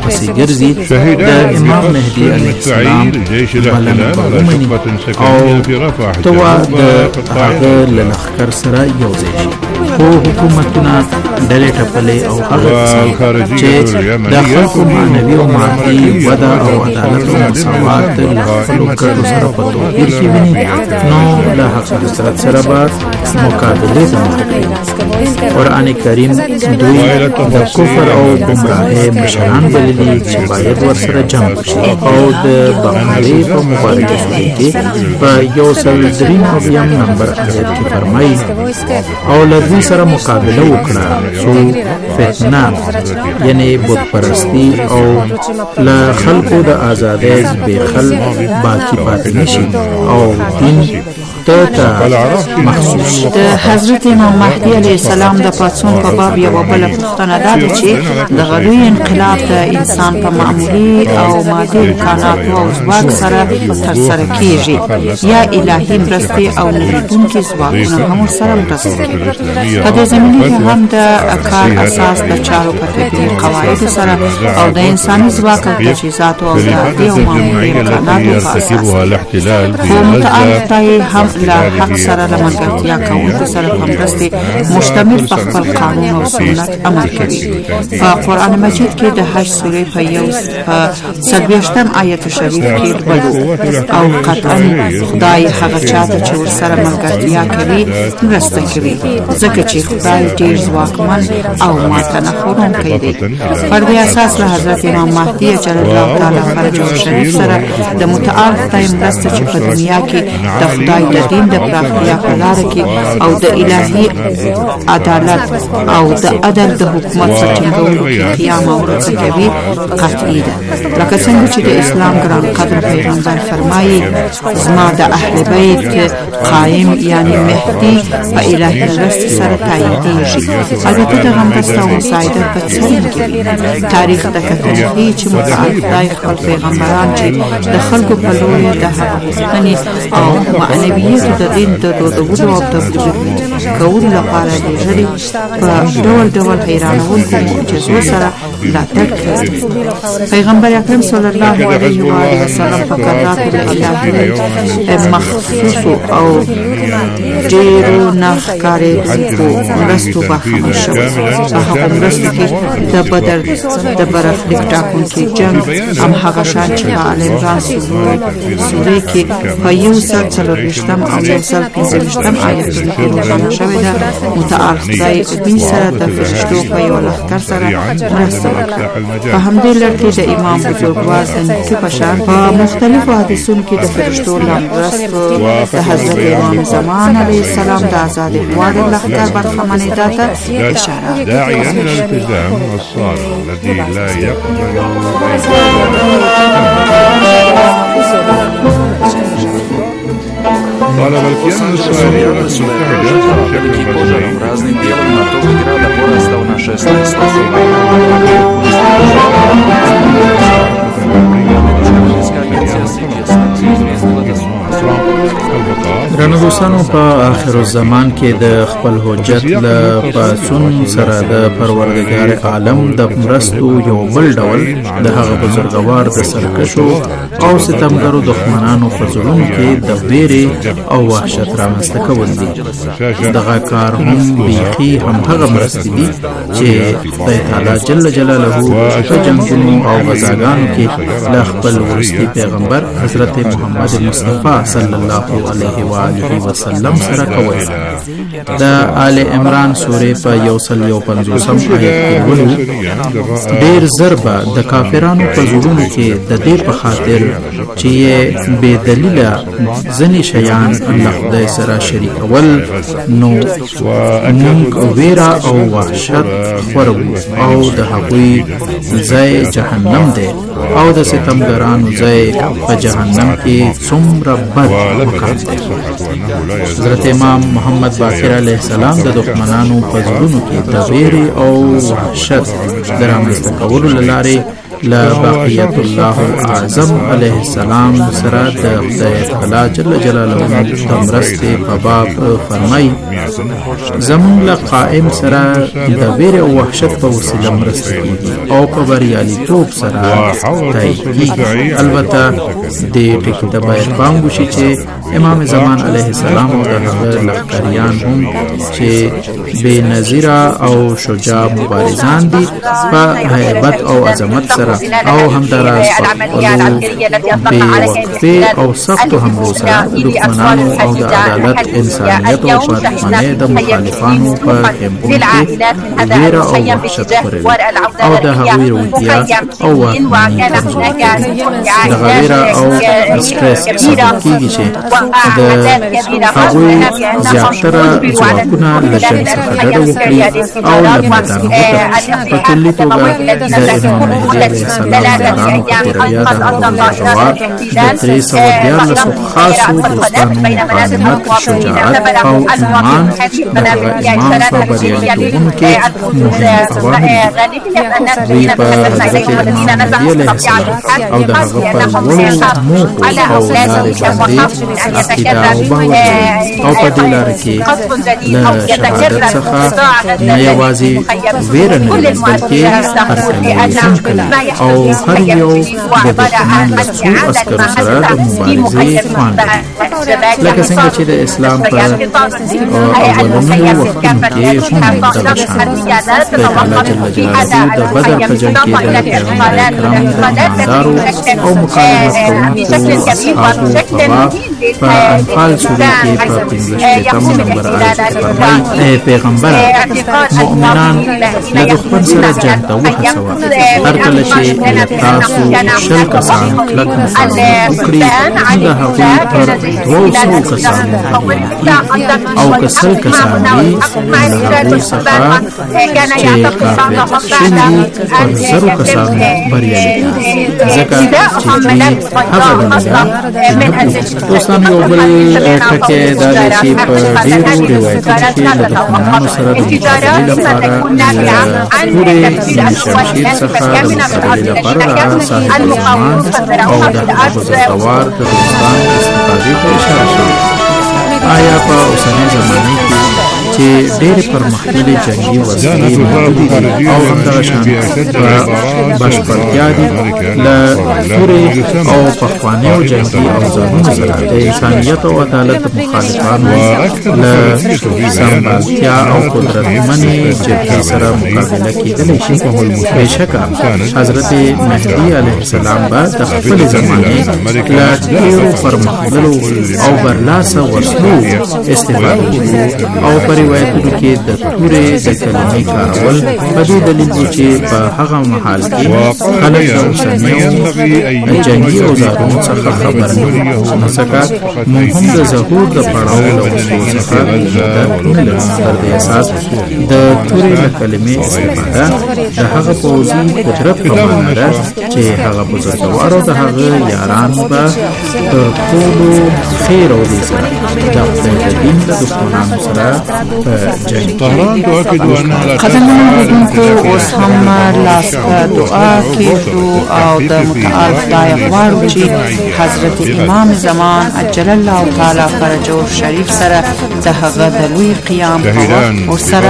ورپسې ګرځي د امام مهدي علیه السلام بلنه ومني او توا د هغه له لښکر سره یو ځای شي. خو حکومتونه ډلې ټپلې او هغه چې د خلکو معنوي او مادي وده او عدالت او مساوات له خپلو ګټو سره په توپیر کې ویني، نو له هغه حضرت سره به مقابلې ته مخه کوي. قرآن کریم دوی د کفر او ګمراهۍ مشران بللي چې باید ورسره جنګ وشي او د بغاوي په مبارکه سورې کې په 103 نمبر آیت کې فرمایي او له دوی سره مقابله وکړه څو فتنه یعنی بت پرستی او له خلکو د آزادۍ زبېښل باقي پاتې نشي او دین د حضرت امام مهدي علیه السلام د پاڅون په باب یوه بله پوښتنه دا ده چې دغه لوی انقلاب د انسان په معمولي او مادي امکاناتو او ځواک سره ترسره کیږي یا الهي مرستې او نړیدونکي ځواکونه هم ورسره مرسته کوي. په دې زمینه کې هم د کار اساس د چارو په طبیعي قواعدو سره او د انساني ځواک او تجهیزاتو او د عادي او معمولي امکاناتو په اساس خو متعال هم له حق سره له ملګرتیا کوونکو سره په مرستې مشتمل په خپل قانون او سنت عمل کوي. په قرآن مجید کې د حج سورې په 40 آیت شریف کې لولو او قطعا خدای هغه چاته چې ورسره ملګرتیا کوي مرسته کوي، ځکه چې خدای ډېر ځواکمن او ماته نه خوړونکی دی. پر دې اساس له حضرت امام مهدي اجل الله تعالی فرجه شریف سره د متعال خدای مرسته چې په دنیا کې د خدای د دین د پراختیا په لاره کې او د الهي عدالت او د عدل د حکومت په ټینګولو کې قیام او مرسته کوي قطعي ده. لکه څنګه چې د اسلام ګران قدر پیغمبر فرمایي زما د اهل بیت قائم یعنی مهدي په الهي مرسته سره تاییدېږي. البته دغه مرسته او مساعده په څرګند کې تاریخ د کتل ښیي چې متعال خدای خپل پیغمبران چې د خلکو په لوري د هغه غوښتنې او معنویت د دین د دودولو او تبلیغ کولو لپاره لېږلي په ډول ډول حیرانوونکو معجزو سره ملاتړ کوي. پیغمبر اکرم صلی الله علیه و آله وسلم په کلاتو د الهي مخصوصو او ډېرو نه ښکارېدونکو مرستو برخمن شوی. په هغو مرستو کې د بدر د برخلیک ټاکونکي جنګ همهغه شان چې په آل عمران سورې کې په 140 او 115 آیتونو کې روښانه شوې ده. متعال خدای دوی سره د فرشتو په یو لښکر سره مرسته وکړه. په همدې لړ کې د امام بزرګوار د نیکه په شان په مختلفو حدیثونو کې د فرشتو له مرستو د حضرت امام زمان علیه السلام د آزادې قوا د لښکر برخمنېدا ته اشاره داعيا الى الالتزام الصارم الذي لا يقبل طالب الكيان الإسرائيلي الولايات المتحدة разным белым на то града порастал на 16 درنو دوستانو په آخر الزمان کې د خپل حجت له پاڅون سره د پروردګار عالم د مرستو یو بل ډول د هغه بزرګوار د سرکشو او ستمګرو دښمنانو په زړونو کې د ویرې او وحشت رامنځته کول دي. دغه کار هم بیخي همهغه مرستې دي چې خدای تعالی جل جلاله په جنګونو او غزاګانو کې له خپل وروستي پیغمبر حضرت محمد مصطفی صلی الله علیه و آله وسلم سره کول. د آل عمران سورې په 150 آیت کې ولو ډېر ضربه د کافرانو په زړونو کې د دې په خاطر چې بے دلیله ځنې شیان الله خدای سره شریکول نو موږ ویرا او وحشت خورو او د هغوی ځای جهنم دی او د ستمګرانو ځای په جهنم کې څومره بد مقام دی. حضرت امام محمد باقر علیه السلام د دښمنانو په زړونو کې د ویرې او وحشت د رامنځته کولو له لارې له بقیت الله اعظم علیه السلام سره د خدای تعالی جل جلاله د مرستې په باب فرمایي زمونږ له قائم سره د ویرې او وحشت په وسیله مرسته کیږي او په بریالیتوب سره تایید کیږي. البته د ټکي ته باید پام وشي چې امام زمان علیه السلام او د هغه لښکریان هم چې بې نظیره او شجاع مبارزان دي په هیبت او عظمت سره او همداراز په خپلو بې وقفې او سختو حملو سره دښمنانو او د عدالت انسانیت او پرتمنۍ د مخالفانو په خیمبونو کې ویره او وحشت خپروي او د هغوی روحیه او واکمني کمزوري کوي. دغه ویره او سټرس سبب کیږي چې د هغوی زیاتره ځواکونه له جنګ څخه ډډه وکړي او له میدانه وتښتي. په کلي توګه د امام مهدي علیه السلام یارانو په تیرویه د هغوی جواب د 314 خاصو دوستانو مقاومت، شجاعت او ایمان د هغه ایمان په بریالیتوبونو کې مهم عوامل دي. دوی په حضرت امام مهدي علیه السلام او د هغه په لوړو موخو او لارې باندې عقیده او باور لري او په دې لاره کې له شهادت څخه نه یوازې ویره نه لري بلکې هرکلی ژوند کوي او هر یو د دښمن له څو عسکرو سره د مبارزې توان لري. لکه څنګه چې د اسلام په اولنیو وختونو کې هم دغه شان خدای تعالی جل جلاله د بدر په جنګ کې د پیغمبر اکرم د ایماندارو او مقاومت کوونکو اصحابو په انفال سورې کې په 15 نمبر آیت کې فرمایي پیغمبره مؤمنان له دښمن سره جنګ ته وهڅوه. هر کله چې له تاسو 10 کسان کلک مقاومت وکړي د هغوی پر 200 کسانو او که 100 کسان دي د هغوی څخه چې کافر شوي پر 1000 کسانو بریالي کړي ځکه چې دوی هغه ډله ده چې نه پوهېږي. دوستانو یو بل ټکی دا دی چې په ډېرو روایتونو کې له دښمنانو سره د مقابلې لپاره له تورې شمشیر څخه د مقابلې لپاره د صاحب الزمان او د هغه بزرګوار د دوستان استفادې ته اشاره شوې. آیا په اوسنۍ زمانه کې چې ډېرې پرمختللې جنګي وسلې موجودې دي او همدغه شان په بشپړتیا دي له تورې او پخوانیو جنګي اوزارونو سره د انسانیت او عدالت د مخالفانو له سمبالتیا او قدرتمنې جبهې سره مقابله کېدلی شي؟ بېشکه حضرت مهدي علیه السلام به د خپلې زمانې له ډېرو پرمختللو او برلاسه وسلو استفاده وکړي او په روایتونو کې د تورې د کلمې کارول په دې دلیل دی چې په هغه مهال کې خلک د اوسنیو جنګي اوزارونو څخه خبر نه وي، ځکه موږ هم د ظهور د پړاو له وسلو څخه نه لرو. پر دې اساس د تورې له کلمې استفاده د هغه پوځي قدرت په معنا ده چې هغه بزرګوار او د هغه یاران به تر ټولو خیر او دې سره د خدای د دین د دښمنانو سره په جنګ کې قدمونو لیدونکو اوس هم لاس په دعا کېږدو او د متعال خدای غواړو چې حضرت امام زمان عجل الله تعالی فرجه شریف سره د هغه د لوی قیام په وخت ورسره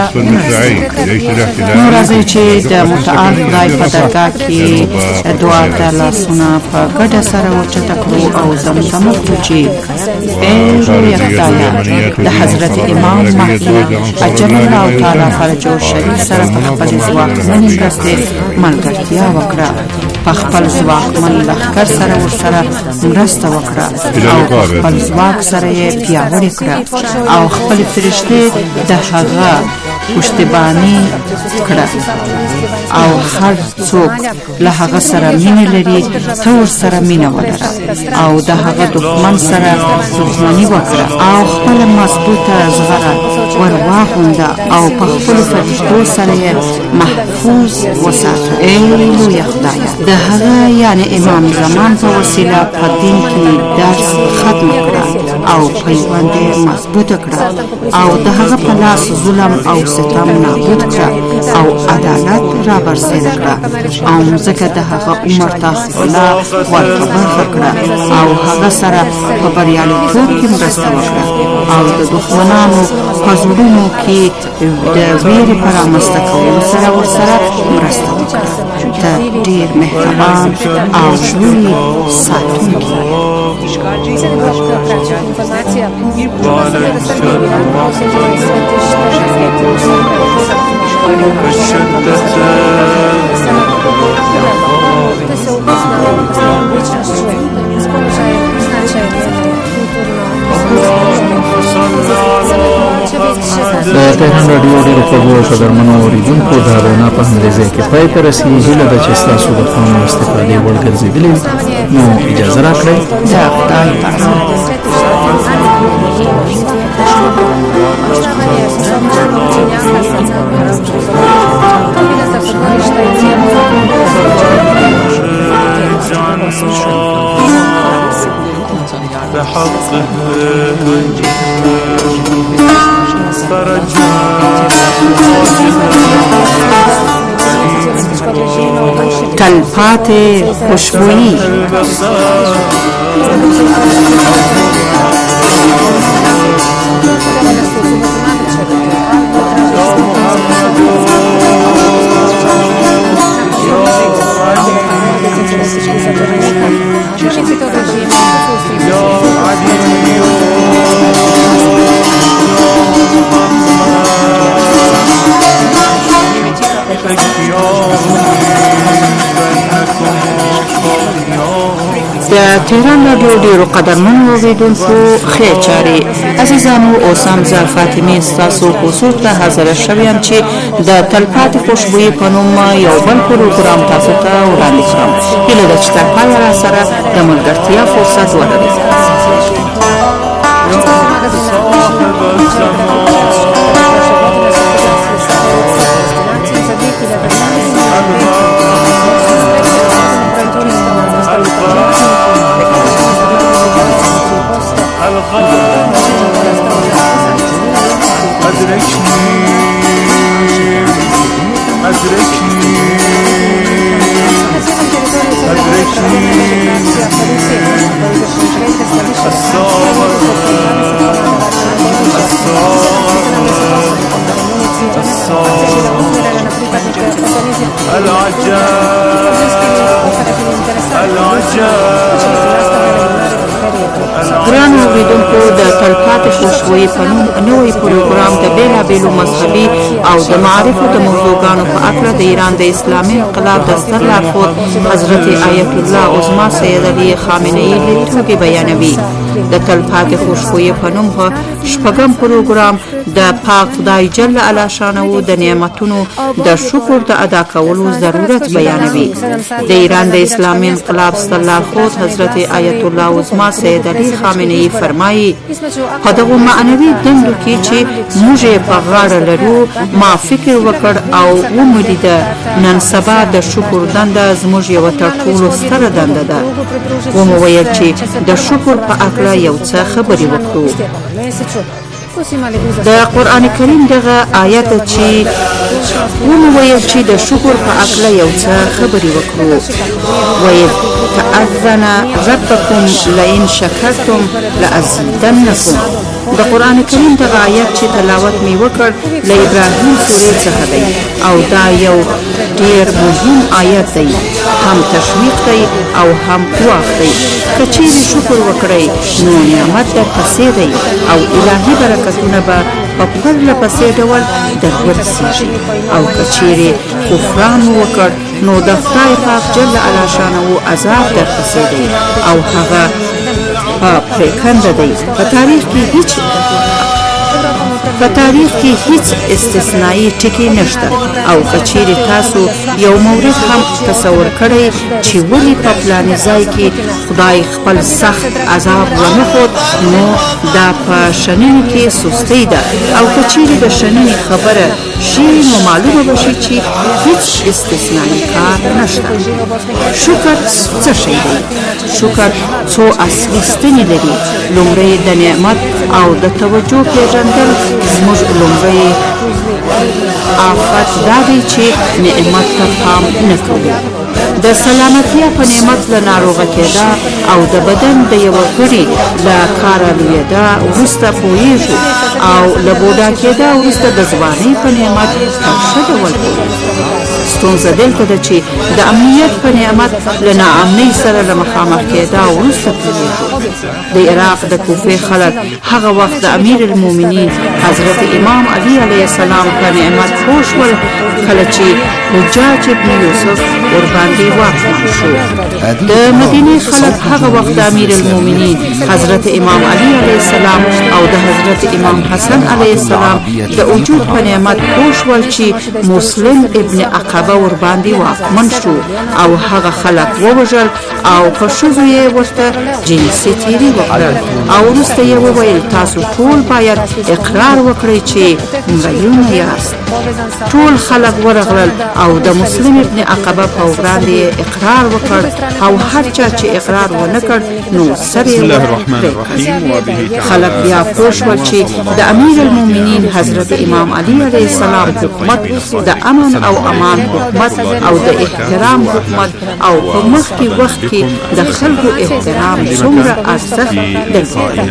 نو راځئ چې د متعال خدای په درګاه کې دعا ته لاسونه په ګډه سره ورچته کړو او زمزمه کړو چې ای لویه خدایه د حضرت امام مهدي عجل الله تعالی فرجه شریف سره په خپل ځواکمنې مرستې ملګرتیا وکړه، په خپل ځواکمن لښکر سره ورسره مرسته وکړه او په خپل ځواک سره یې پیاوړې کړه او خپل فرښتې د هغه پشتیباني کړه او هر څوک له هغه سره مینه لري ته ورسره مینه ولره او د هغه دښمن سره دښمني وکړه او خپل مضبوطه زغره ور واغونده او په خپلو فرښتو سره یې محفوظ وساته. ای لویه خدایه د هغه یعنې امام زمان په وسیله په دین کې درس ختم کړه او پیوند یې مضبوطه کړه او د هغه په لاس ظلم او ستم نابود کړه او عدالت را برسېره کړه او مځکه د هغه عمر ته ښکلا ورته برخه کړه او هغه سره په بریالیتوب کې مرسته وکړه او د دښمنانو په زړونو کې د ویرې په رامنځته کولو سره ورسره مرسته وکړه. ته ډېر مهربان او ژوند ساتونکی د تهران رادیو ډېرو خوږو او قدرمنو اورېدونکو دا وینا په همدې ځای کې پای ته رسېږي. هیله ده چې ستاسو د پام او استفادې وړ ګرځېدلې وي. نو اجازه راکړئ د خدای په امان. تلپاتې خوشبویی د تهران رادیو ډېرو قدرمنو اورېدونکو ښې چارې. عزیزانو اوس هم زه فاطمې ستاسو حضور ته حاضره شوې یم چې د تلپاتې خوشبویي په نوم یو بل پروګرام تاسو ته وړاندې کړم. هیله ده چې تر پایه راسره د ملګرتیا فرصت ولرئ. ګران اوریدونکو د تلپاتې خوشبویي په نوم نوی پروګرام د بېلابېلو مذهبي او د معارفو د موضوعګانو په هکله د ایران د اسلامي انقلاب د ستر لارښود حضرت آیت الله عظما سید علي خامنه‌ای لیدلوري بیانوي. د تلپاتې خوشبویي په نوم شپږم پروګرام د پاک خدای جل علا شانه د نعمتونو د شکر د ادا کولو ضرورت بیانوي. د ایران د اسلامي انقلاب ستر لارښود حضرت آیت الله عظما سید علي خامنه‌ای فرمایي په دغو معنوي دندو کې چې موږ یې په غاړه لرو ما فکر وکړ او ومولیده نن سبا د شکر دنده زموږ یوه تر ټولو ستره دنده ده. ومو ویل چې د شکر په هکله یو څه خبرې وکړو. د قرآن کریم دغه آیت چې ومویل چې د شکر په هکله یو څه خبرې وکړو. ویل تأذن ربکم لئن شکرتم لأزیدنکم. د قرآن کریم دغه آیت چې تلاوت می وکړ له ابراهیم سورې څخه دی او دا یو ډیر مهم آیت دی. هم تشویق دی او هم قواف دی. که چیرې شکر وکړئ نو نعمت در پسې دی او الهي برکتونه به په پرله پسې ډول در ورسیږي. او که چیرې کفران وکړ نو د خدای پاک جل علا شانه عذاب در پسې دی او هغه په پریکنده دی. په تاریخ کې هیڅ استثنایی ټکی نشته. او که چیرې تاسو یو مورد هم تصور کړئ چې ولې په فلاني ځای کې خدای خپل سخت عذاب ونه ښود نو دا په شننې کې سستۍ ده. او که چیرې د شننې خبره شي نو معلومه بشي چې هیڅ استثنایی کار نشته. شکر څه شی دی؟ شکر څو اصلي ستنې لري. لومړی د نعمت او د توجه پیژندل. زموږ لومړی آفت دا دی چې نعمت ته پام نه کوو. د سلامتیا په نعمت له ناروغه کېدا او د بدن د یوه غړي له کاره لویېدا وروسته پوهېږو او له بوډا کېدا وروسته د ځوانۍ په نعمت په ښه ډول پوهېږو. ستونزه دلته ده چې د امنیت په نعمت له ناامنۍ سره له مخامخ کېدا وروسته پوهېږو. د عراق د کوفې خلک هغه وخت د امیر المؤمنین حضرت امام علی علیه السلام په نعمت پوه شول کله چې حجاج ابن یوسف ورباندې واکمن شو. د مدینې خلک هغه وخت د امیر المؤمنین حضرت امام علی علیه السلام او د حضرت امام حسن علیه السلام د وجود په نعمت پوه شول چې مسلم ابن عقبه ورباندې واکمن شو او هغه خلک ووژل او په ښځو یې ورته جنسي تېري وکړل او وروسته یې وویل تاسو ټول باید اقرار وکړئ چې مریونه یاست. ټول خلک ورغلل او د مسلم ابن عقبه په وړاندې اقرار وکړ او هر چا چې اقرار ونه کړ نو سر یې خلک بیا پوه شول چې د امیر المؤمنین حضرت امام علی علیه السلام حکومت د امن او امان حکومت او د احترام حکومت او په مخکې وخت کې د خلکو احترام څومره ارزښت درلود.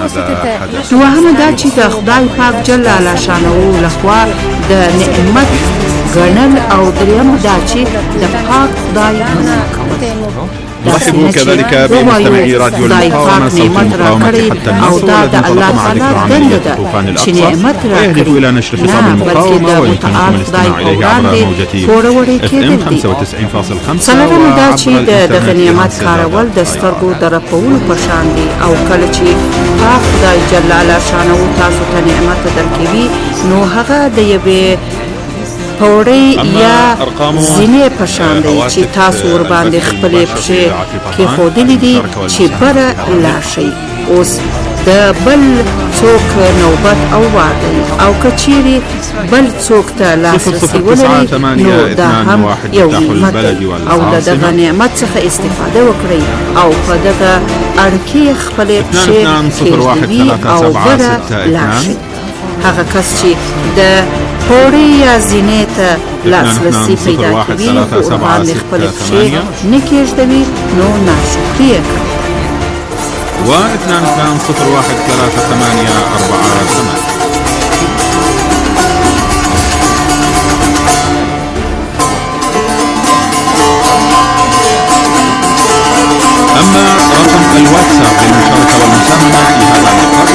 دوهمه دا چې د خدای پاک جل شانه لخوا د نعمت ګڼل او دریمه دا چې د پاک خدای مننه کول. نرحب كذلك بمستمعي راديو المقاومة صوت المقاومة حتى النصر الذي انطلق مع ذكرى عملية طوفان الأقصى ويهدف إلى نشر خطاب المقاومة ويمكنكم الاستماع إليه عبر موجة FM 95.5. څلورمه دا چې د نعمت کارول د سترګو د رپولو په شان دي او کله چې پاک خدای جل شانه تاسو ته نعمت درکوي نو هغه د یوې پوړی یا زینې په شان دی چې تاسو ورباندې خپلې پښې کېښودلې دي چې بره لاړ شئ. اوس د بل څوک نوبت او وار دی او که چیرې بل څوک ته لاسرسی ولري نو دا هم یو نعمت دی او د دغه نعمت څخه استفاده وکړئ او په دغه اړکې خپلې پښې کېږدوي او بره لاړ شئ. هغه کس چې د پوړی یا زینې ته لاسرسی پیدا کوي خو ورباندې خپلې پښې نه کېږدوي نو ناشکري یې کوي. أما رقم الواتساب للمشاركة والمساهمة في هذا اللقاء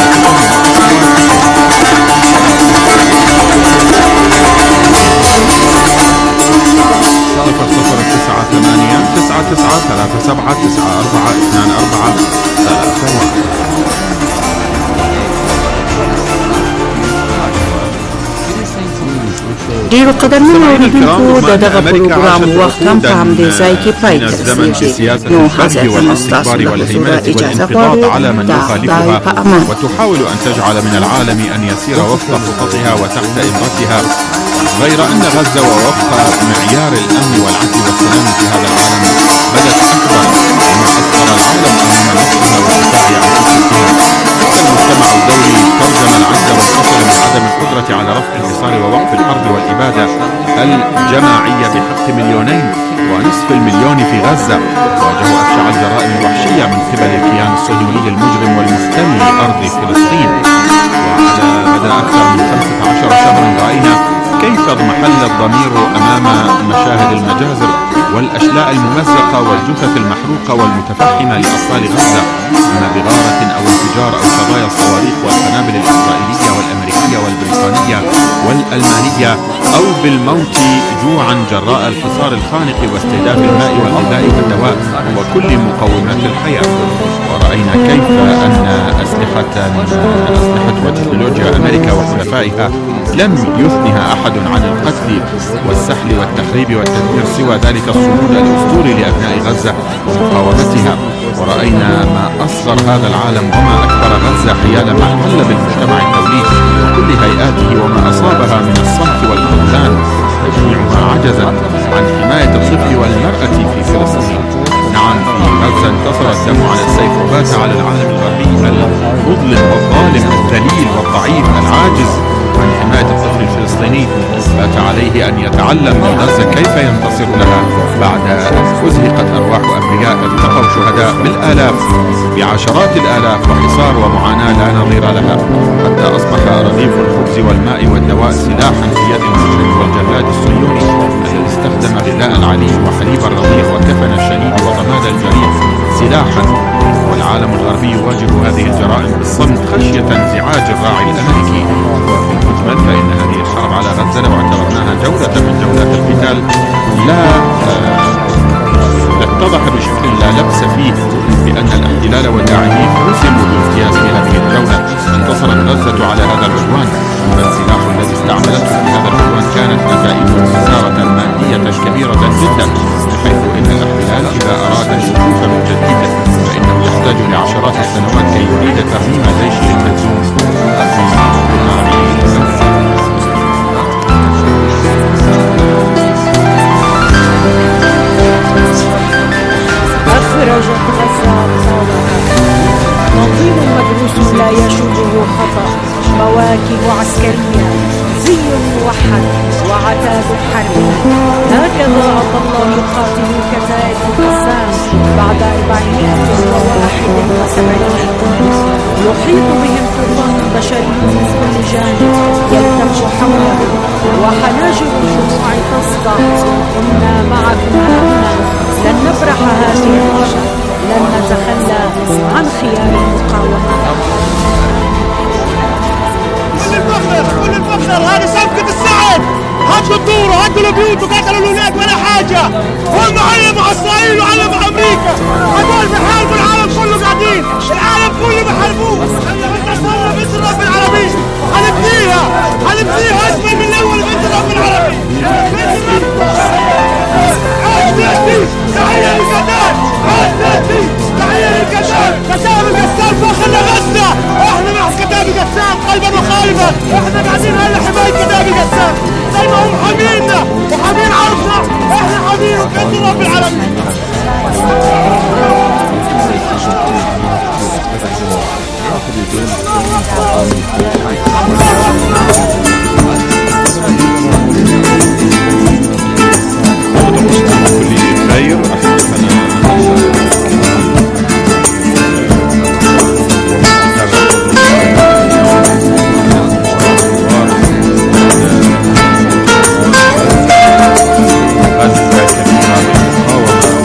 0703794 ډیرو قدرمنو اوریدونکو د دغه پروګرام وخت هم په همدې ځای کې پای ته رسېږي. نو حضرت هم ستاسو د حضور اجازه غواړي دا خدای په امان. وتحاول أن تجعل من العالم أن يسير وفق خططها وتحت إمرتها، غير أن غزة ووفق معيار الأمن والعدل والسلام في هذا العالم بدت أكبر مما أكبر العالم أمام نفسها والدفاع عن حقوقها. المجتمع الدولي ترجم العجز والفشل من عدم القدرة على رفع الحصار ووقف الحرب والإبادة الجماعية بحق 2.5 مليون في غزة. واجهوا أبشع الجرائم الوحشية من قبل الكيان الصهيوني المجرم والمفتري لأرض فلسطين. وعلى مدى أكثر من 15 شهرا رأينا كيف اضمحل الضمير أمام مشاهد المجازر والأشلاء الممزقة والجثث المحروقة والمتفحمة لأطفال غزة، إما بغارة أو انفجار أو خبايا الصواريخ والقنابل الإسرائيلية والأمريكية والبريطانية والألمانية، أو بالموت جوعا جراء الحصار الخانق واستهداف الماء والغذاء والدواء وكل مقومات الحياة. ورأينا كيف أن أسلحة وتكنولوجيا أمريكا وحلفائها لم يثنها أحد عن القتل والسحل والتخريب والتدمير سوى ذلك الصمود الأسطوري لأبناء غزة ومقاومتها. ورأينا ما أصغر هذا العالم وما أكبر غزة حيال ما حل بالمجتمع الدولي وكل هيئاته وما أصابها من الصمت والخذلان تجميعها عجزت عن حماية الطفل والمرأة في فلسطين. نعم، في غزة انتصر الدم على السيف وبات على العالم الغربي المظلم والظالم الذليل والضعيف العاجز عن حماية الطفل الفلسطيني، بات عليه أن يتعلم من غزة كيف ينتصر لها بعد أن أزهقت أرواح أبرياء التقوا شهداء بالآلاف بعشرات الآلاف وحصار ومعاناة لا نظير لها، حتى أصبح رغيف الخبز والماء والدواء سلاحا في يد المشرك والجلاد الصهيوني الذي استخدم غذاء العليل وحليب الرضيع وكفن الشهيد وضمان الجريح سلاحا. والعالم الغربي يواجه هذه الجرائم بالصمت خشية انزعاج الراعي الأمريكي. وفي المجمل فإن هذه الحرب على غزة لو اعتبرناها جولة من جولات القتال لا اتضح بشكل لا لبس فيه بأن الاحتلال وداعميه رسموا بامتياز في هذه الجولة. انتصرت غزة على هذا العدوان، فالسلاح الذي استعملته في هذا العدوان كانت نتائجه خسارة مادية كبيرة جدا، بحيث أن الاحتلال إذا أراد الوقوف من جديد فإنه يحتاج لعشرات السنوات كي يريد ترميم جيشه المهزوم أخرجت غزة أبطالها، تنظيم مدروس لا يشوبه خطأ، مواكب عسكرية، زي موحد وعتاد حربي. هكذا أظل يقاتل كتائب قسام بعد 471. يحيط بهم طوفان بشري من كل جانب يلتف حولهم، وحناجر الجموع تصدع. إنا معكم هنا، لن نبرح هذه الرحلة، لن نتخلى عن خيار المقاومة. كل الفخر هذه صفقة السعد. هدوا الدور وهدوا البيوت وقتلوا الأولاد ولا حاجة. هم علم مع إسرائيل وعلم مع أمريكا. هدول بحاربوا العالم كله قاعدين، العالم كله بحاربوه. نصرنا بنت الرب العربي وحنبنيها أجمل من الأول. بنت الرب العربي تحية للقتال، تحية للقتال. كتاب القسام فخرنا غزة، احنا مع كتاب القسام قلبا وقالبا. احنا قاعدين على حماية كتاب القسام زي ما هم حامينا وحامين عرضنا، احنا حامين بنت الرب العربي. خير غزة كبيرة للمقاومة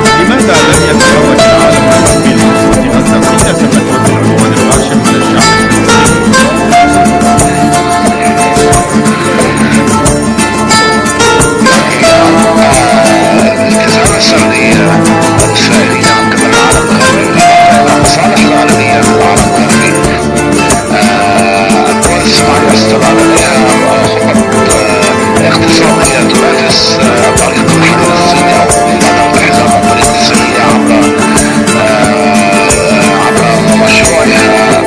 لماذا لم يتفرج العالم الغربي لنصرة غزة حين تمت بالعنوان الغاشم على الشعب الالتزام السعودية والإسرائيلية من قبل العالم الغربي مصالح العالمية للعالم الغربي. الدول الصناعية استمر عليها خطط اقتصادية تنافس طريق الحل الصيني أو الحزام الطريق الصينية عبر مشروعها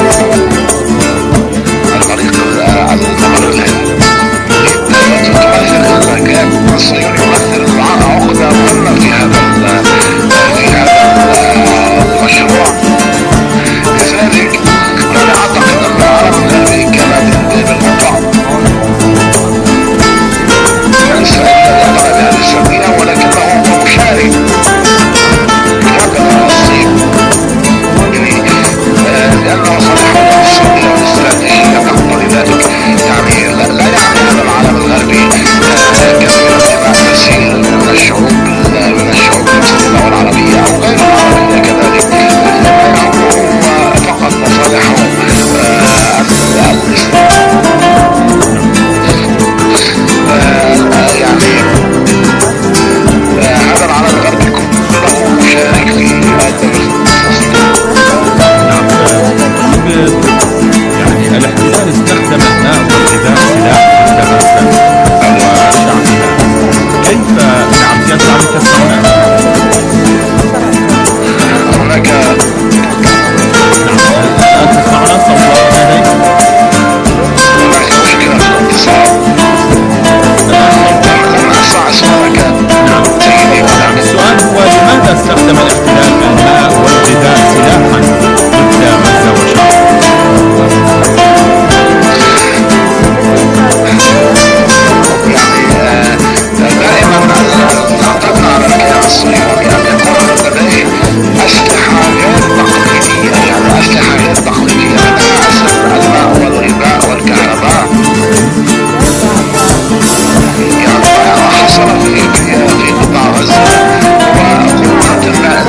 الطريق الممر الهندي. كان الصهيوني يمثل عقدة مهمة في هذا المشروع. لذلك أنا أعتقد أن العالم الغربي كان بالموضوع ليس يقع بهذه السبيل، ولكنه هو مشارك هكذا الصين لأن مصالحه الصينية والاستراتيجية تقتضي ذلك. يعني لا يعني أن العالم الغربي كثيرا بما تسير من الشعوب المسلمة والعربية أو غير العربية كذلك، إنما هو فقط مصالحه يعني هذا العالم الغربي كله مشارك في يعني الاحتلال استخدم الماء والغذاء سلاح ضد غزة وشعبها. كيف نعم سيادة العالم تسمعنا؟ هناك الآن تسمعنا صوت لديك؟ هناك مشكلة في الاتصال. لن أسمع سؤالك سيدي. السؤال هو لماذا استخدم الاحتلال الماء والغذاء سلاحا ضد غزة وشعبها؟ دائما اعتدنا على الكيان الصهيوني ان يكون لديه اسلحه غير تقليديه، يعني اسلحه غير تقليديه منها اسلحه الماء والغذاء والكهرباء. يعني ما حصل في قطاع غزه وقوه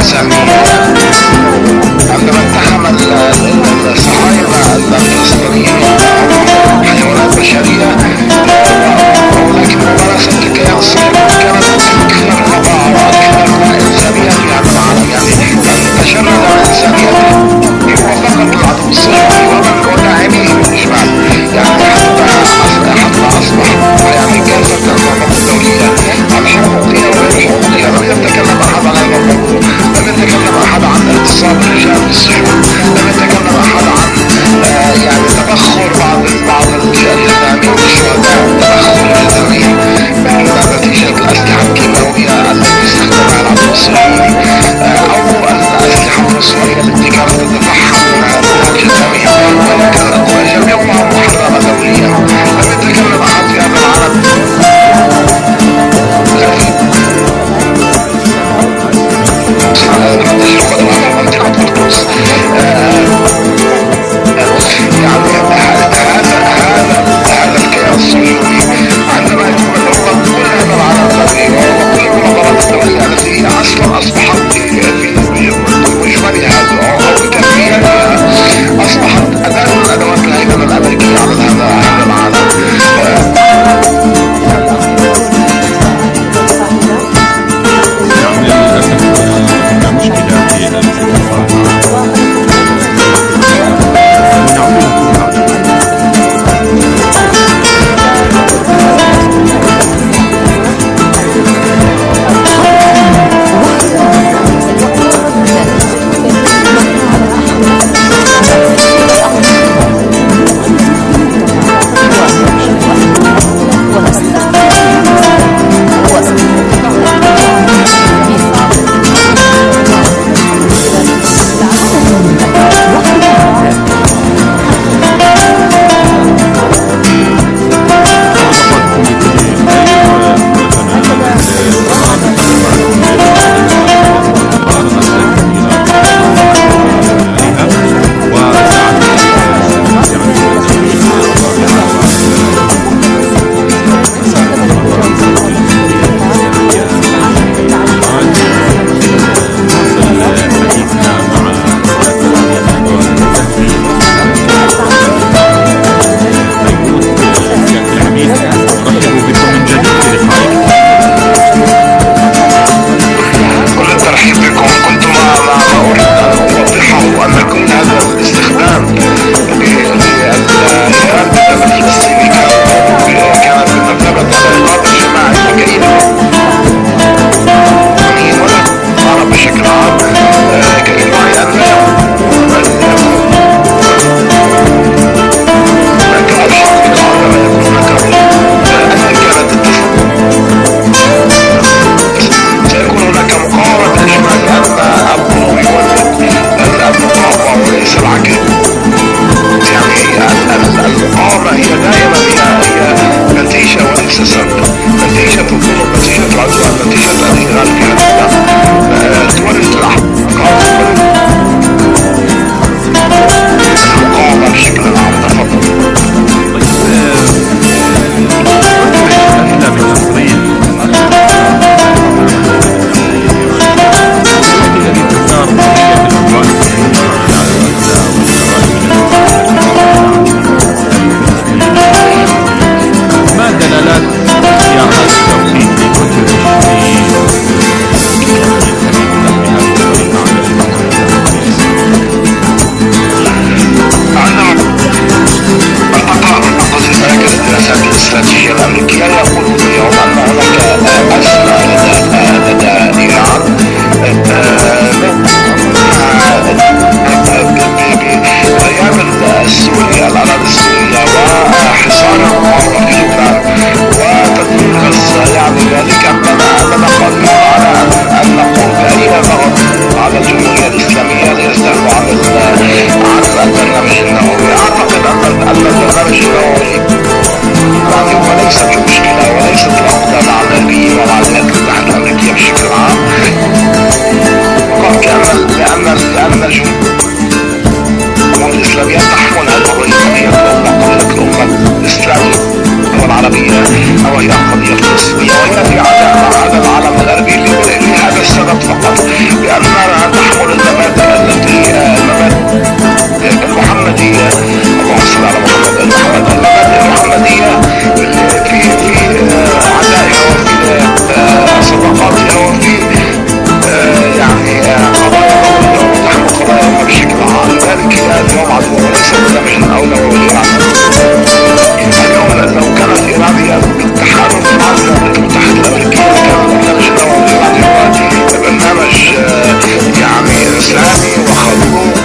الإسلامي وحضوره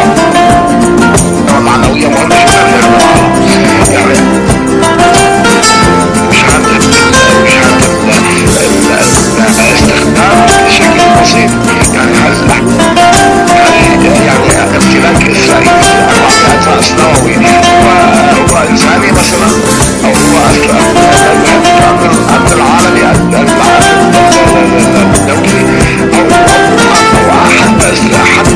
معنوية مهمة جدا يعني استخدام بشكل بسيط يعني هل يعني امتلاك اسرائيل اساس نووي هو انساني مثلا او هو الامن العالمي الدولي او حتى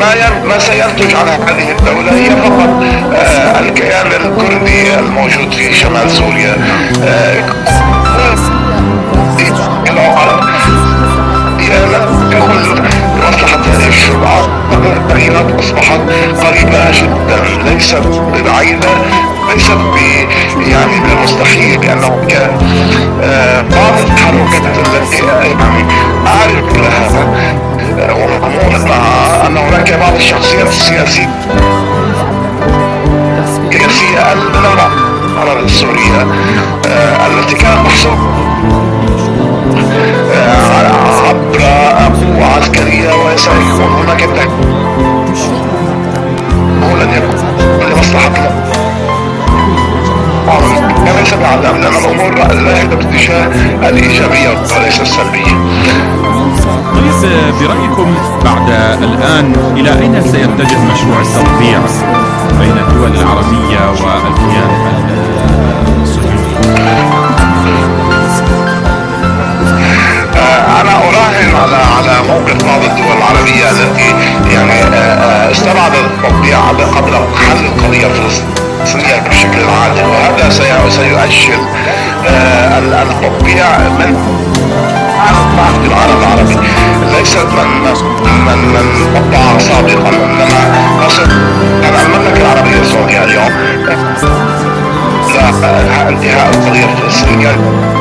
ما سينتج عن هذه الدولة هي فقط الكيان الكردي الموجود في شمال سوريا. مصلحة هذه الشعوب أصبحت قريبة جدا، ليست بعيدة، ليست يعني بالمستحيل، لأنه كان بعض التحركات التي يعني أعرف لها ومضمون معها أن هناك بعض الشخصيات السياسية العرب السورية التي كانت محسوبة عبر قوة عسكرية وسيكون هناك لن يكون لمصلحتنا. ليس بعد أن الأمور لا باتجاه الإيجابية وليس السلبية. برأيكم بعد الآن إلى أين سيتجه مشروع التطبيع بين الدول العربية والكيان الصهيوني؟ أنا أراهن على موقف بعض الدول العربية التي يعني استبعدت التطبيع قبل حل القضية الفلسطينية بشكل عادل، وهذا سيؤجل التطبيع من عهد العالم العربي. ليست من طبع سابقا، انما قصد المملكة العربية السعودية اليوم انتهاء القضية الفلسطينية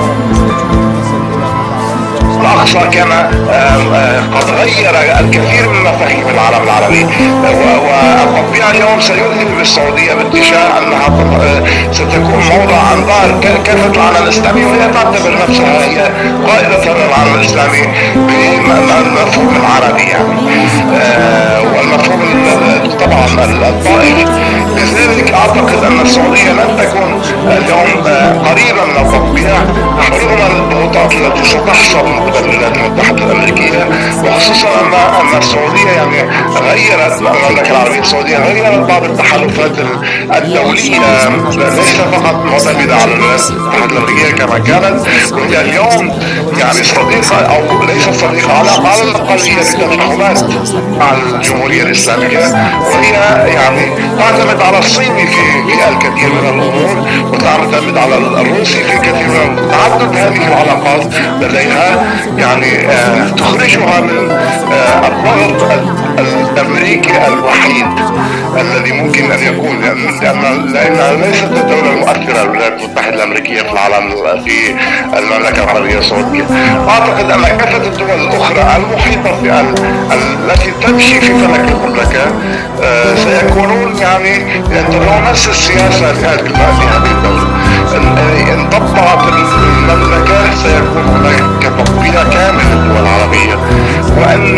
الأقصى كان قد غير الكثير من مفاهيم العالم العربي، والتطبيع اليوم سيذهب بالسعودية باتجاه أنها ستكون موضع أنظار كافة العالم الإسلامي، وهي تعتبر نفسها هي قائدة العالم الإسلامي بالمفهوم العربي يعني، والمفهوم طبعا الطائفي. لذلك أعتقد أن السعودية لن تكون اليوم قريبة من التطبيع رغم الضغوطات التي ستحصل من الولايات المتحدة الأمريكية، وخصوصا أن السعودية يعني غيرت المملكة العربية السعودية غيرت بعض التحالفات الدولية، ليس فقط معتمدة على الولايات المتحدة الأمريكية كما كانت، وهي اليوم يعني صديقة أو ليست صديقة على الأقل هي بتفاهمات مع الجمهورية الإسلامية، وهي يعني تعتمد على الصيني في الكثير من الأمور، وتعتمد على الروسي في الكثير من تعدد هذه العلاقات لديها يعني تخرجها من الضغط الأمريكي الوحيد الذي ممكن أن يكون، لأنها ليست الدولة المؤثرة الولايات المتحدة الأمريكية في العالم في المملكة العربية السعودية. أعتقد أن كافة الدول الأخرى المحيطة التي تمشي في فلك المملكة سيكونون يعني يتبعون نفس السياسة لهذه الدولة. إن طبقت المملكة سيكون هناك تطبيع كامل للدول العربية، وأن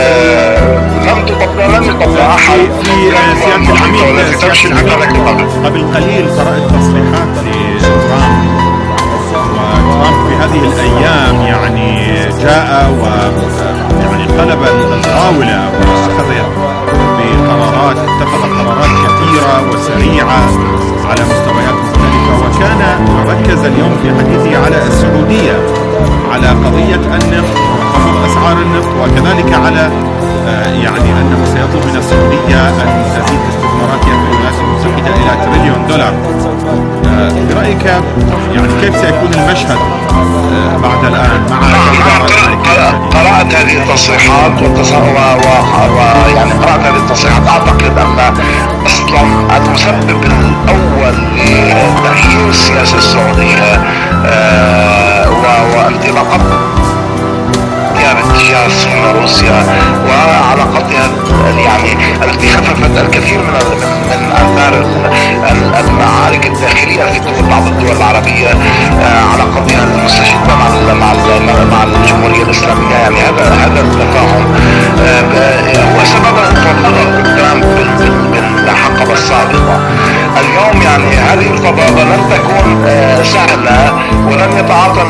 لم يطبق أحد في سيادة العميد قبل قليل قرأت تصريحات لترامب، وترامب في هذه الأيام يعني جاء ويعني قلب الطاولة وأخذ بقرارات، اتخذ قرارات كثيرة وسريعة على مستويات مختلفة، وكان ركز اليوم في حديثه على السعودية، على قضية النفط وخفض أسعار النفط، وكذلك على يعني أنه سيطلب من السعودية أن تزيد استثماراتها في الولايات المتحدة إلى $1 تريليون. برأيك يعني كيف سيكون المشهد بعد الآن مع قرأت هذه التصريحات ويعني قرأت هذه التصريحات. أعتقد أن أصلا المسبب الأول لتغيير السياسة السعودية وانطلاقات باتجاه الصين وروسيا وعلاقتها يعني التي خففت الكثير من آثار المعارك الداخلية في بعض الدول العربية، علاقتها المستشدة مع الجمهورية الإسلامية، يعني هذا التفاهم هو سبب ترامب بالحقبة السابقة. اليوم يعني هذه الفضاءة لن تكون سهلة، ولن يتعاطى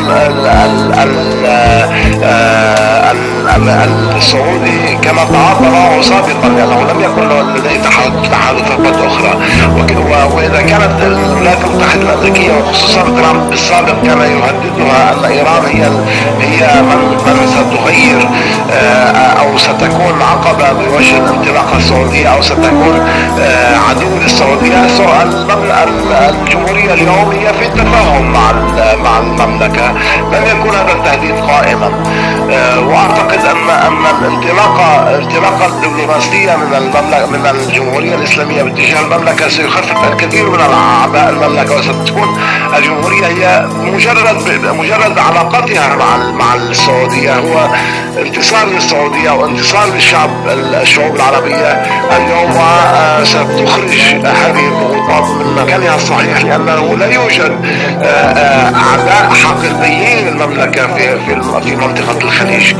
السعودي كما تعاطى معه سابقا، لأنه لم يكن كله لديه تحالفات أخرى. وإذا كانت الولايات المتحدة الأمريكية وخصوصا ترامب بالسابق كان يهددها أن إيران هي من ستغير أو ستكون عقبة بوجه الانطلاقة السعودية أو ستكون عدو للسعودية، الجمهورية اليوم هي في تفاهم مع المملكة، لن يكون هذا التهديد قائما. وأعتقد أن الانطلاقة الدبلوماسية من الجمهورية الإسلامية باتجاه المملكة سيخفف الكثير من أعباء المملكة، وستكون الجمهورية هي مجرد علاقتها مع السعودية هو انتصار للسعودية وانتصار الشعوب العربية اليوم، وستخرج هذه الضغوطات من مكانها الصحيح، لأنه لا يوجد أعداء حقيقيين للمملكة في منطقة الخليج.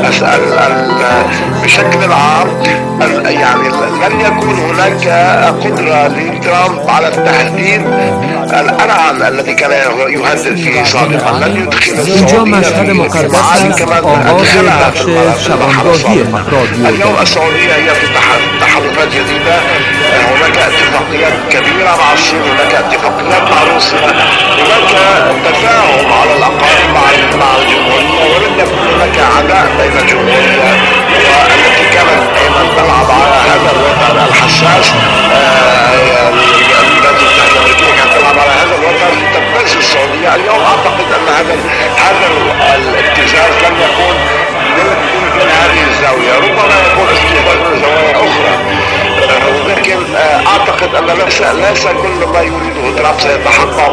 بشكل عام يعني لن يكون هناك قدرة لترامب على التحديد الأرعن الذي كان يهدد فيه سابقا، لن يدخل السعودية في معارك كما أدخلها في المرحلة السابقة. اليوم السعودية هي في تحالفات جديدة، هناك اتفاقيات كبيرة مع الصين، هناك اتفاقيات مع روسيا، هناك تفاهم على الأقل مع الجمهورية، ولن يكون هناك عداء بين الجمهورية والتي كانت دائما تلعب على هذا الوتر الحساس. الولايات المتحدة الأمريكية كانت تلعب على هذا الوتر لتبتز السعودية. اليوم أعتقد أن هذا الابتزاز لن يكون من هذه الزاوية، ربما يكون استفادة من زوايا أخرى، ولكن أعتقد أن ليس كل ما يريده ترامب سيتحقق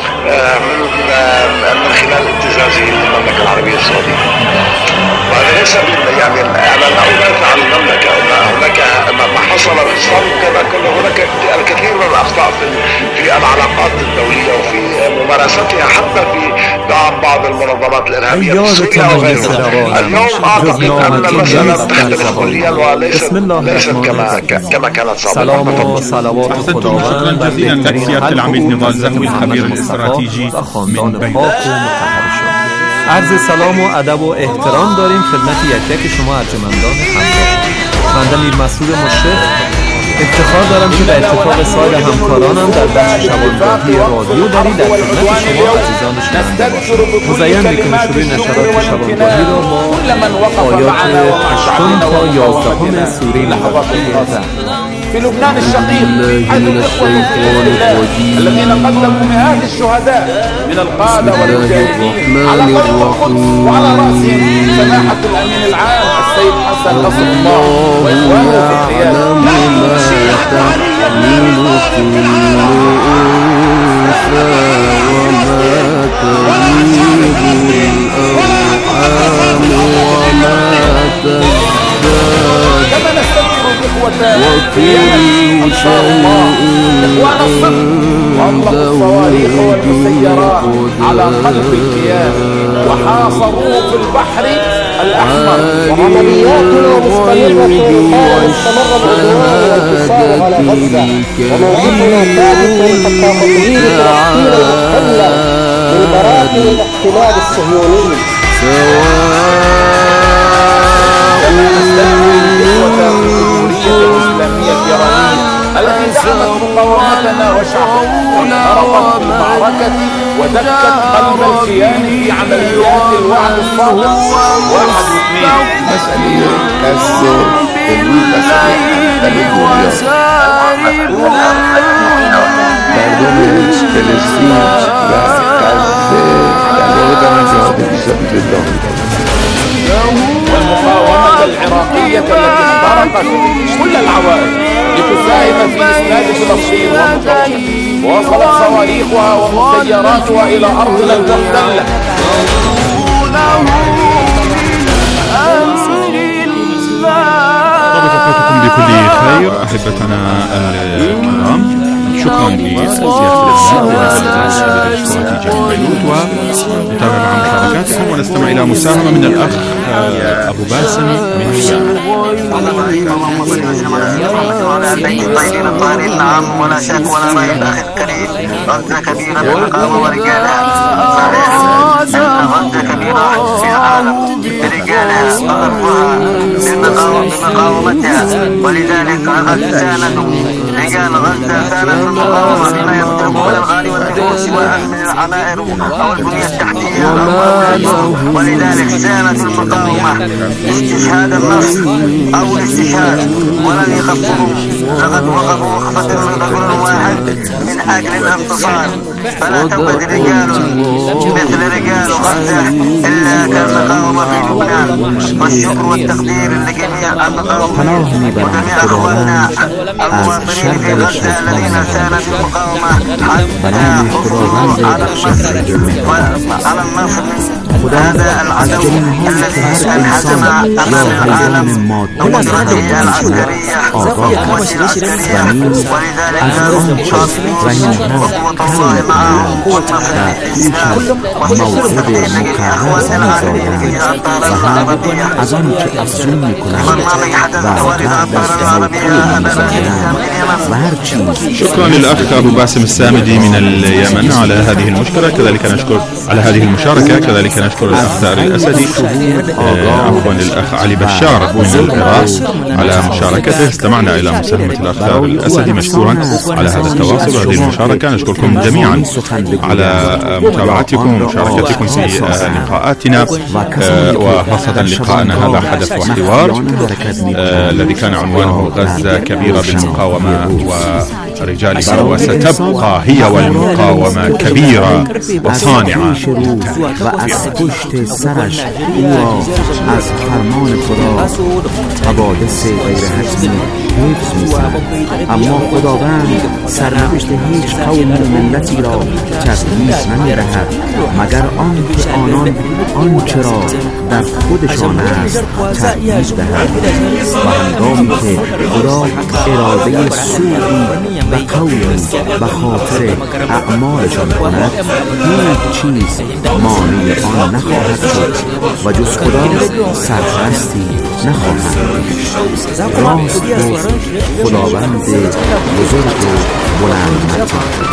من خلال ابتزازه للمملكة العربية السعودية. وهذا ليس يعني أنا لا أدافع عن المملكة، هناك ما حصل في السابق كما كنا هناك الكثير من الأخطاء في العلاقات الدولية وفي ممارستها حتى في دعم بعض المنظمات الإرهابية في سوريا وغيرها. اليوم أعتقد أن المسألة تختلف كليا وليست كما كانت سابقا. سلام وصلوات خداوند شكرا جزيلا لك سيادة العميد نضال زهوي الخبير الاستراتيجی من بيروت. عرض سلام و ادب و احترام داریم خدمت یک شما ارجمندان همراه. بنده میر مسعود مشرف افتخار دارم که به اتفاق سایر همکارانم در بخش شبانگاهی رادیو داری در خدمت شما عزیزان شنونده باشم. مزین میکنه شروع نشرات شبانگاهی را با آیات 8 تا 11 سوره مبارکه في لبنان الشقيق، حيث الإخوة في الله الذين قدموا مئات الشهداء من القادة والمجاهدين على طريق القدس، وعلى رأسهم سماحة الأمين العام السيد حسن نصر الله وإخوانه في القيادة. نحن نشيع كما نستذكر الإخوة إن شاء الله إخوان الصدق وأطلقوا الصواريخ والمسيرات على قلب الكيان وحاصروه في البحر الأحمر. وعملياتنا مستمرة واستمر العدوان والانتصار على غزة، وموقفنا ثابت حتى تطهير فلسطين المحتلة من براثن الاحتلال الصهيوني. كما نستدعي الإخوة في الجمهورية الإسلامية الإيرانية التي دعمت مقاومتنا وشعبنا وانخرطت في المعركة ودكت قلب الكيان في عمليات الوعد الصادق. 1 و2 مسألة كسر والمقاومة العراقية التي اخترقت كل العوائل لتساهم في إسناد فلسطين ومطالبة، ووصلت صواريخها ومسيراتها إلى أرضنا المحتلة. طابت أوقاتكم بكل خير أحبتنا الكرام. شكرا لسيادة الإعلام الاستراتيجي من بيروت، ونتابع مع مشاركاتكم ونستمع إلى مساهمة من الأخ أبو باسم من اللهم صل وسلم على سيدنا الطاهرين الطاهرين. نعم ولا شك ولا ريب أخي الكريم، غزة كبيرة بالمقاومة ورجالها. صحيح أن غزة كبيرة في العالم برجالها وأرضها بمقاومتها، ولذلك غزة ساندوا رجال غزة ساندوا المقاومة بما يمتلكون من الغالي والنفوس سواء من العمائر أو البنية التحتية أو الأولية، ولذلك ساندوا المقاومة استشهاد النصر أو الاستشهاد ولم يخفضوا، لقد وقفوا وقفة من رجل واحد من أجل الانتصار. فلا توجد رجال مثل رجال غزة إلا كالمقاومة في لبنان. والشكر والتقدير لجميع المقاومين وجميع أخواننا المواطنين في غزة الذين ساندوا المقاومة حتى حصولوا على النصر هذا العدو الذي انهزم أمام العالم بقوته العسكرية ولذلك قاتلون وقوة الله معهم والنصر للإسلام والتوفيق لجميع أخواننا العالمين في الأطار العربية. برنامج حدث توارد الأطار العربية أمام الإسلام اليمن. شكرا للأخ أبو باسم السامدي من اليمن على هذه المشكلة، كذلك نشكر على هذه المشاركة، كذلك نشكر الأخ ثار الأسدي، عفوا الأخ علي بشار من العراق على مشاركته. استمعنا إلى مساهمة الأخ ثار الأسدي، مشكورا على هذا التواصل وهذه المشاركة. نشكركم جميعا على متابعتكم ومشاركتكم في لقاءاتنا، وخاصة لقاءنا هذا حدث وحوار الذي كان عنوانه غزة كبيرة بالمقاومة ورجالها، وستبقى هي والمقاومة كبيرة وصانعة. و از پشت سرش او را از فرمان خدا حوادث غیر حتمی حفظ می‌کند. اما خداوند سرنوشت هیچ قوم و ملتی را تغییر نمی‌دهد مگر آنکه آنان آنچه را در خودشان است تغییر دهند. و هنگامی که خدا اراده سوئی و قومی به خاطر اعمالشان کند، هیچ چیز مانع آن نخواهد شد و جز خدا سرپرستی نخواهد. راست گفت خداوند بزرگ و بلند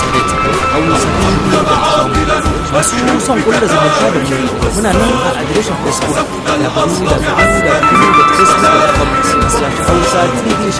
خصوصا كل زي ما شاهد هنا نلقى ادريشن فيسبوك لا قصيده عامله في فيسبوك او ساعتين دي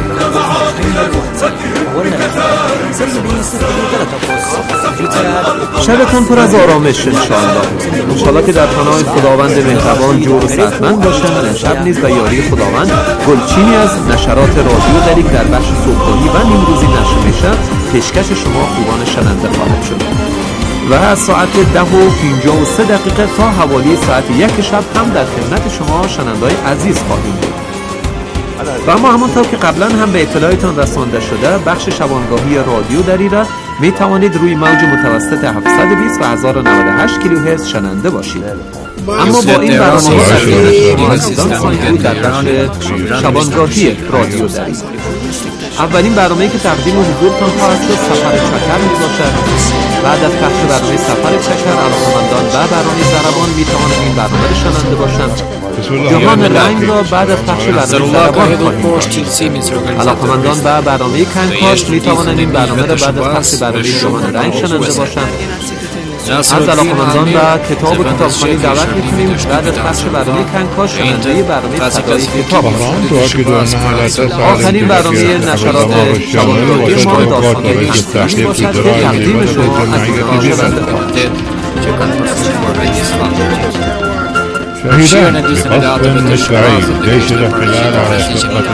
شبتون پر از آرامش انشاءالله که در پناه خداوند مهربان جور و صحتمند باشند. امشب نیز به یاری خداوند گلچینی از نشرات رادیو دریک در بخش صبحگاهی و نیمروزی نشر میشد. پیشکش شما خوبان شنونده خواهد شد و از ساعت 10:53 تا حوالی ساعت 1 شب هم در خدمت شما شنونده‌های عزیز خواهیم بود. و اما همانطور که قبلا هم به اطلاعتان رسانده شده، بخش شبانگاهی رادیو دری را می توانید روی موج متوسط 720 و 1098 کیلوهرتز شنونده باشید. اما با این برنامه شما عزیزان خواهید بود در بخش شبانگاهی رادیو دری. اولین برنامه‌ای که تقدیم حضورتان خواهد شد سفر چکر می باشد. بعد از پخش برنامه سفر چکر، علاقه‌مندان و برنامه ضربان می توانند این برنامه را شنونده باشند. جهان رنگ را بعد از پخش برنامه ضربان خواهیم. علاقه‌مندان و برنامه کنکاش می توانند این برنامه را بعد از پخش برنامه جهان رنگ شنونده باشند. از علاقه‌مندان و کتاب و کتابخوانی دعوت می‌کنیم بعد از پخش برنامه کنکاش شنونده برنامه صدای کتاب باشند. آخرین برنامه نشرات شبانگاهی ما داستان‌های همسانی باشد که تقدیم شما از شنونده خواهد. شهيدان بقصف مشرعي جيش الاحتلال على خطة